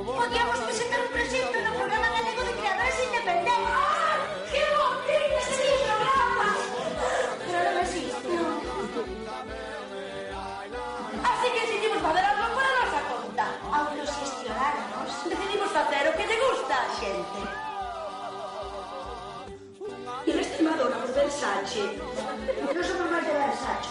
Podíamos presentar un proxecto no Programa Galego de Creadores Independentes. ¡Ah! Que bonito ese programa! Pero non existe. Así que decidimos facer algo por a nosa conta. Autoxestionarnos. Decidimos facer o que lle gusta a xente. E estimadora por Versace. Non somos máis de Versace.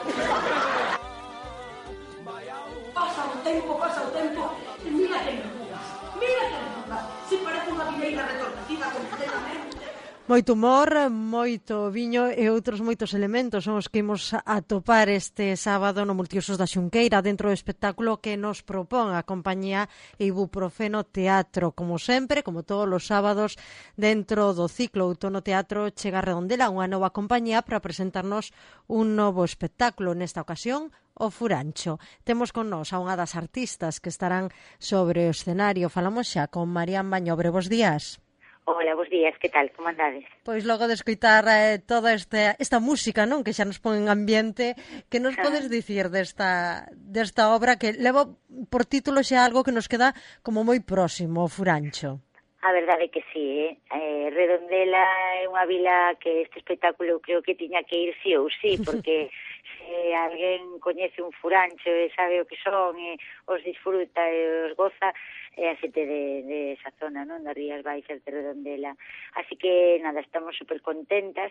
Pasa o tempo, e mira que arrugas, si parece unha vineira retorcida completamente. Moito humor, moito viño e outros moitos elementos son os que imos atopar este sábado no Multiusos da Xunqueira dentro do espectáculo que nos propón a compañía Ibuprofeno Teatro. Como sempre, como todos os sábados, dentro do ciclo Outono Teatro chega a Redondela unha nova compañía para presentarnos un novo espectáculo. Nesta ocasión, o Furancho. Temos con nós a unha das artistas que estarán sobre o escenario. Falamos xa con Marián Bañobre. Bos días. Hola, bos días, que tal? Como andades? Pois logo de escoitar toda esta música, non, que xa nos pon en ambiente, que nos podes dicir desta obra que leva por título xa algo que nos queda como moi próximo, o Furancho? A verdade é que sí, Redondela é unha vila que este espectáculo creo que tiña que ir sí ou sí, porque se alguén coñece un furancho e sabe o que son e os disfruta e os goza, é a xente de esa zona, non? Das Rías Baixas de Redondela. Así que, nada, estamos super contentas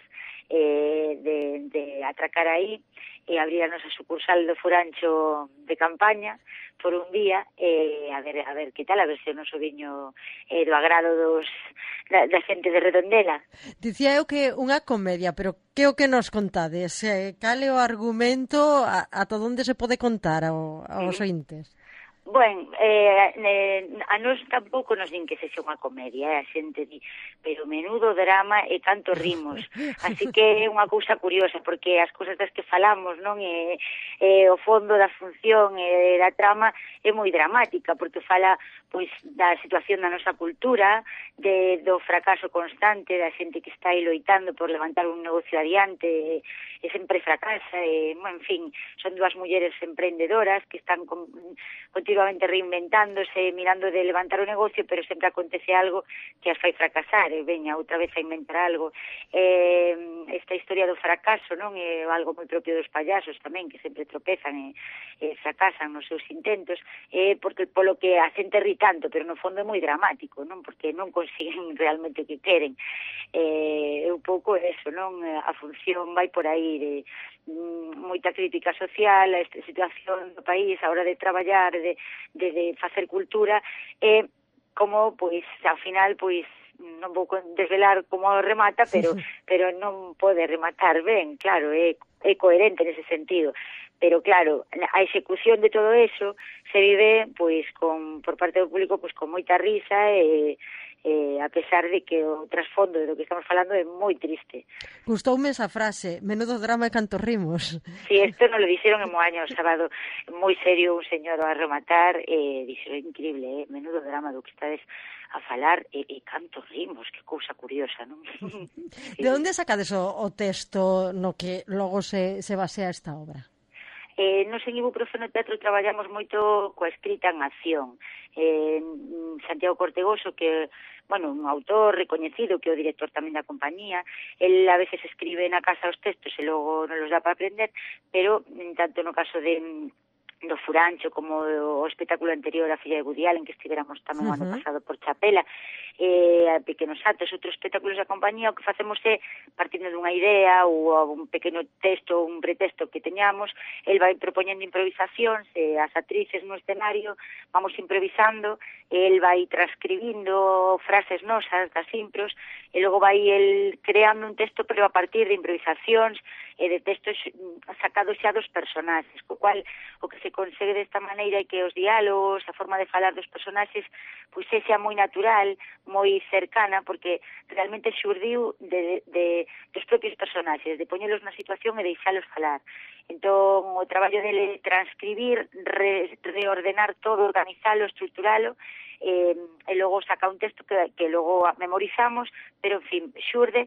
de atracar aí e abrir a nosa sucursal do furancho de campaña por un día e a ver que tal, a ver se o noso viño é do agrado da xente de Redondela. Dicía eu que unha comedia, pero que o que nos contades? Cal é o argumento, ata onde se pode contar aos ointes? Bueno, a nós tampouco nos din que sexa unha comedia, a xente di, pero menudo drama e canto rimos. Así que é unha cousa curiosa, porque as cousas das que falamos, non, e o fondo da función e da trama é moi dramática, porque fala pois da situación da nosa cultura, do fracaso constante da xente que está aí loitando por levantar un negocio adiante e sempre fracasa, e, en fin, son dúas mulleres emprendedoras que están continuamente reinventándose, mirando de levantar o negocio, pero sempre acontece algo que as fai fracasar, e veña outra vez a inventar algo. Esta historia do fracaso, non, é algo moi propio dos payasos tamén, que sempre tropezan e fracasan nos seus intentos, porque polo que a xente ri tanto, pero no fondo é moi dramático, non, porque non consiguen realmente o que queren. É un pouco eso, non, a función vai por aí de moita crítica social a esta situación do país a hora de traballar, de facer cultura, e como, pois, ao final, pois, non vou desvelar como remata, pero non pode rematar ben, claro, é coherente nese sentido. Pero claro, a execución de todo eso se vive pois por parte do público pois con moita risa e a pesar de que o trasfondo do que estamos falando é moi triste. Gustoume esa frase, menudo drama e cantos rimos. Sí, isto nos lo dixeron en Moaña o sábado, moi serio un señor a rematar e dixeron, increíble, menudo drama do que estades a falar e cantos rimos, que cousa curiosa, non? De onde sacades o texto no que logo se basea esta obra? Nos en Ibuprofeno Teatro traballamos moito coa escrita en acción. Santiago Cortegoso, que, bueno, un autor recoñecido, que é o director tamén da compañía, el a veces escribe na casa os textos e logo non los dá para aprender, pero tanto no caso do Furancho como o espectáculo anterior a Filla de Woody Allen, que estiveramos tamén o ano pasado por Chapela, a Pequenos Atos, outros espectáculos da compañía, o que facemos é, partindo dunha idea ou un pequeno texto ou un pretexto que teñamos, el vai propoñendo improvisacións, e as actrices no escenario vamos improvisando, el vai transcribindo frases nosas das impros, e logo vai el creando un texto, pero a partir de improvisacións e de textos sacados xa dos personaxes, co cual o que se consegue desta maneira é que os diálogos, a forma de falar dos personaxes, pois sexa moi natural, moi cercana, porque realmente xurdiu dos propios personaxes, de poñelos na situación e deixalos falar. Entón, o traballo dele transcribir, reordenar todo, organizalo, estruturalo, e logo saca un texto que logo memorizamos, pero, en fin, xurde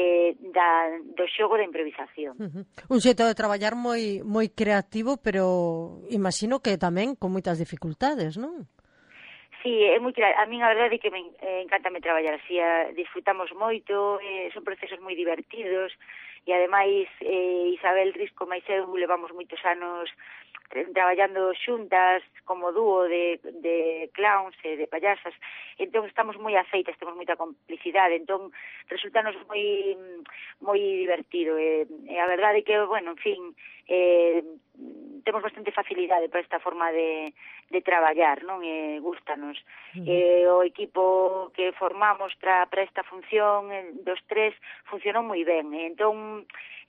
do xogo da improvisación. Un xeito de traballar moi creativo, pero imagino que tamén con moitas dificultades, non? Sí, é moi a min a verdade é que me encanta traballar así, disfrutamos moito, son procesos moi divertidos e ademais Isabel Risco máis eu levamos moitos anos traballando xuntas como dúo de clowns e de payasas, entón estamos moi aceitas, temos moita complicidade, entón resultanos moi divertido e a verdade é que, bueno, en fin, temos bastante facilidade para esta forma de traballar, non? Gústanos. O equipo que formamos para esta función dos tres funcionou moi ben, entón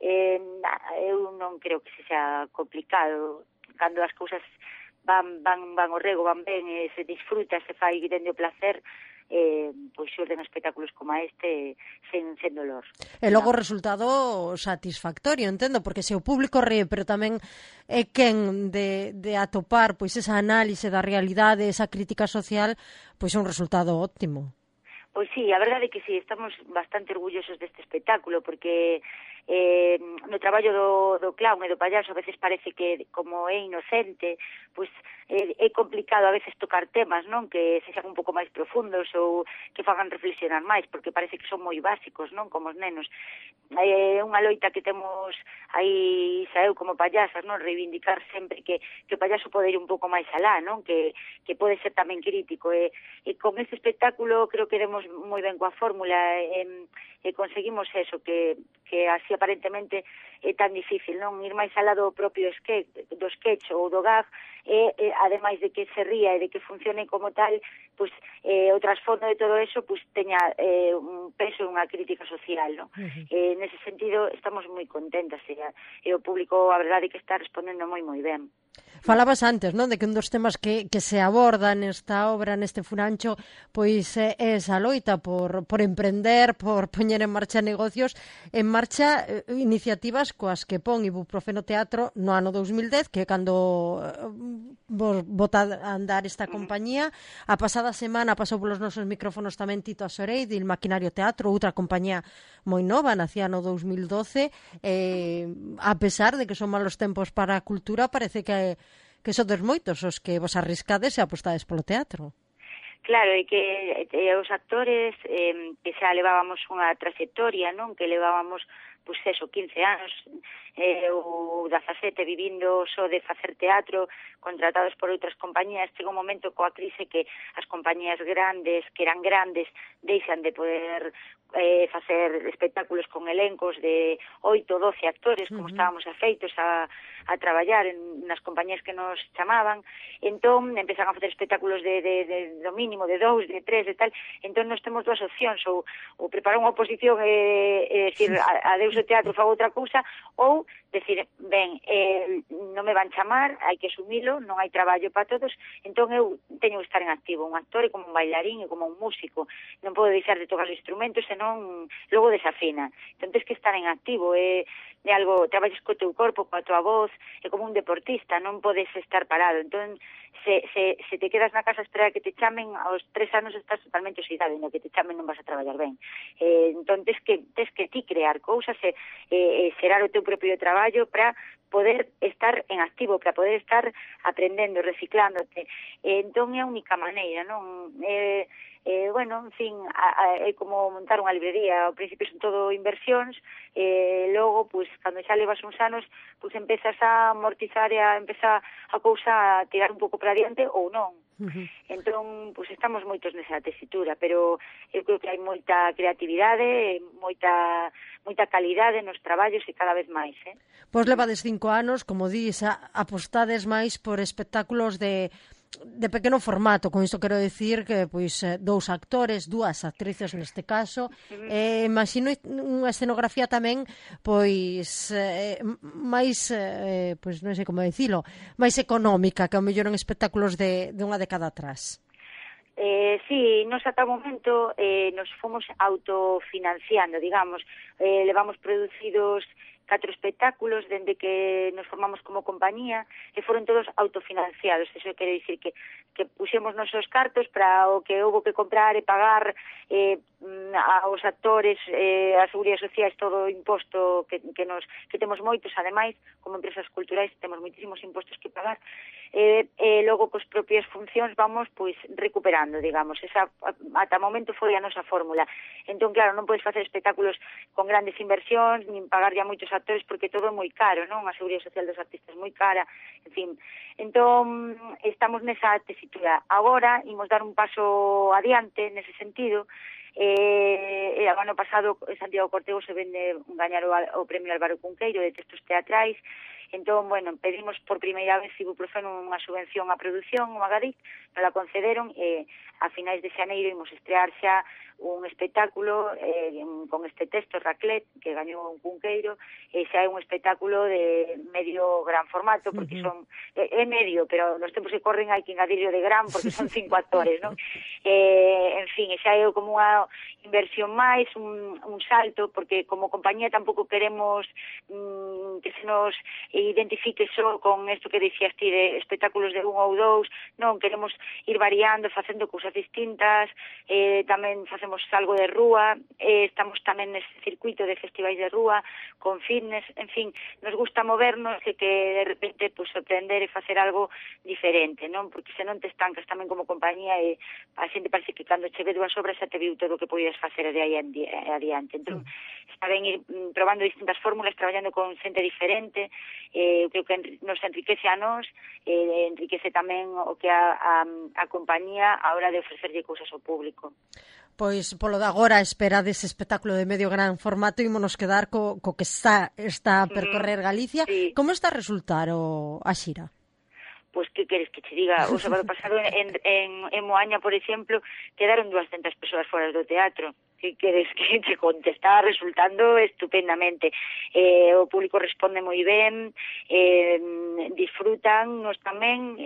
eu non creo que se xa complicado cando as cousas van ao rego, van ben, se disfruta, se fai dende o placer, pois xurden espectáculos como este sen dolor. E logo o resultado satisfactorio, entendo, porque se o público ríe, pero tamén é quen de atopar pois esa análise da realidade, esa crítica social, pois é un resultado óptimo. Pois sí, a verdade é que sí, estamos bastante orgullosos deste espectáculo, porque no traballo do clown e do payaso a veces parece que como é inocente, pois é complicado a veces tocar temas, non, que sexan un pouco máis profundos ou que fagan reflexionar máis, porque parece que son moi básicos, non, como os nenos. É unha loita que temos aí xa eu como payasas, non, reivindicar sempre que o payaso pode ir un pouco máis alá, non, que pode ser tamén crítico, e con este espectáculo creo que demos moi ben coa fórmula e conseguimos eso, que así aparentemente é tan difícil, non, ir máis alá do propio sketch ou do gag, e ademais de que se ría e de que funcione como tal, pois o trasfondo de todo eso pois teña un peso, unha crítica social, non? Nese sentido estamos moi contentas e o público a verdade é que está respondendo moi ben. Falabas antes, non, de que un dos temas que se aborda nesta obra, neste Furancho, pois é esa loita por emprender, por poñer en marcha negocios, en marcha iniciativas coas que pon Ibuprofeno Teatro no ano 2010, que é cando bota a andar esta compañía. A pasada semana pasou polos nosos micrófonos tamén Tito Asorei, del Maquinario Teatro, outra compañía moi nova, nacía no 2012, a pesar de que son malos tempos para a cultura, parece que sodes moitos os que vos arriscades e apostades polo teatro. Claro, e que os actores que xa levábamos unha trayectoria, non, que levábamos pois eso, 15 anos ou 17 vivindo só de facer teatro, contratados por outras compañías, chega un momento coa crise que as compañías grandes, que eran grandes, deixan de poder facer espectáculos con elencos de 8 ou 12 actores, como estábamos afeitos a traballar nas compañías que nos chamaban. Entón, empezan a facer espectáculos do mínimo, de 2, de 3, de tal. Entón, nos temos dúas opcións, ou preparar unha oposición e decir, adeus o teatro, fago outra cousa, ou decir, ben, non me van chamar, hai que asumilo, non hai traballo para todos, entón eu teño que estar en activo. Un actor é como un bailarín, é como un músico, non podo deixar de tocar os instrumentos, senón logo desafina. Entón tens que estar en activo, é algo, traballas co teu corpo, coa tua voz, é como un deportista, non podes estar parado. Entón, se te quedas na casa a esperar que te chamen, aos 3 anos estás totalmente oxidado, e no que te chamen non vas a traballar ben. Entón, tens que ti crear cousas e xerar o teu propio traballo para poder estar en activo, para poder estar aprendendo, reciclándote. Entón, é a única maneira, non? Bueno, en fin, é como montar unha librería. Ao principio son todo inversións, logo, pois, cando xa levas uns anos, pois empezas a amortizar e a empezar a cousa a tirar un pouco para adiante ou non. Entón, pois estamos moitos nesa tesitura, pero eu creo que hai moita creatividade, moita calidade nos traballos e cada vez máis, Pois levades 5 anos, como dis, apostades máis por espectáculos de pequeno formato. Con isto quero dicir que pois 2 actores, 2 actrices neste caso, imagino unha escenografía tamén pois máis pois non sei como dicilo, máis económica que ao mellor en espectáculos de unha década atrás. Sí, nos ata o momento nos fomos autofinanciando, digamos, levamos producidos 4 espectáculos dende que nos formamos como compañía e foron todos autofinanciados. Eso quere dicir que puxemos nosos cartos para o que houve que comprar e pagar aos actores, a Seguridade Social, todo o imposto que temos moitos, ademais, como empresas culturais temos moitísimos impostos que pagar, e logo cos propias funcións vamos pois recuperando, digamos. Esa ata o momento foi a nosa fórmula. Entón, claro, non podes facer espectáculos con grandes inversións, nin pagar ya moitos actores, porque todo é moi caro, non? A Seguridade Social dos artistas é moi cara, en fin. Entón, estamos nesa tesitura. Agora, imos dar un paso adiante nese sentido. O ano pasado Santiago Cortego se vende gañar o premio Álvaro Cunqueiro de textos teatrais. Entón, bueno, pedimos por primeira vez Ibuprofeno unha subvención á produción, unha GADIC, nos la concederon e a finais de xaneiro imos estrear xa un espectáculo con este texto, Raclet, que gañou un Cunqueiro, e xa é un espectáculo de medio gran formato, porque son é medio, pero nos tempos que corren hai que engadirlo de gran, porque son 5 actores, non? En fin, xa é como unha inversión máis, un salto, porque como compañía tampouco queremos que se nos identifique só con isto que dicías ti de espectáculos de un ou dous, non, queremos ir variando, facendo cousas distintas, tamén facemos algo de rúa, estamos tamén nese circuito de festivais de rúa, con fitness, en fin, nos gusta movernos e que de repente pues, sorprender e facer algo diferente, non? Porque se non te estancas tamén como compañía e a xente parece que cando che ve dúas obras xa te viu todo o que podes facer de aí adiante. Entón, está ben ir probando distintas fórmulas, traballando con xente diferente, creo que nos enriquece a nós, enriquece tamén o que a compañía a hora de ofrecerlle cousas ao público. Pois, polo de agora, espera dese espectáculo de medio gran formato, ímonos quedar co que está a percorrer Galicia. Sí. Como está a resultar a xira? Pois, que queres que te diga? O sábado pasado en Moaña, por exemplo, quedaron 200 persoas fora do teatro. Que queres que te conte? Está resultando estupendamente. O público responde moi ben, disfrutan, nos tamén,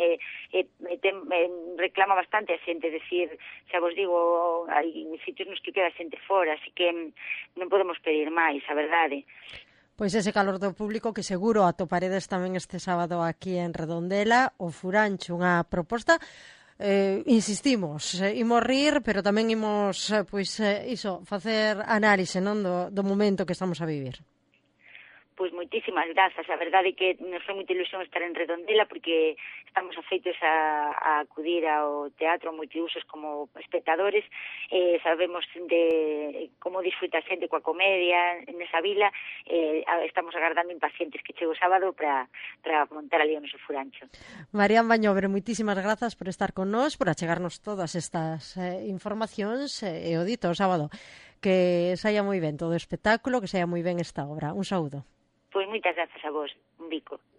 reclama bastante a xente, decir, xa vos digo, hai sitios nos que queda xente fora, así que non podemos pedir máis, a verdade. Pois ese calor do público que seguro atoparedes tamén este sábado aquí en Redondela, o Furancho, unha proposta, insistimos, imos rir, pero tamén imos, facer análise, non, do momento que estamos a vivir. Pois moitísimas grazas, a verdade é que nos foi moita ilusión estar en Redondela porque estamos afeitos a acudir ao teatro multiusos como espectadores, sabemos de como disfruta a xente coa comedia nesa vila, estamos agardando impacientes que chegue o sábado para montar ali o noso Furancho. Marian Bañobre, moitísimas grazas por estar con nós, por achegarnos todas estas informacións e o dito o sábado. Que saia moi ben todo o espectáculo, que saia moi ben esta obra. Un saúdo. Pois moitas grazas a vos, un bico.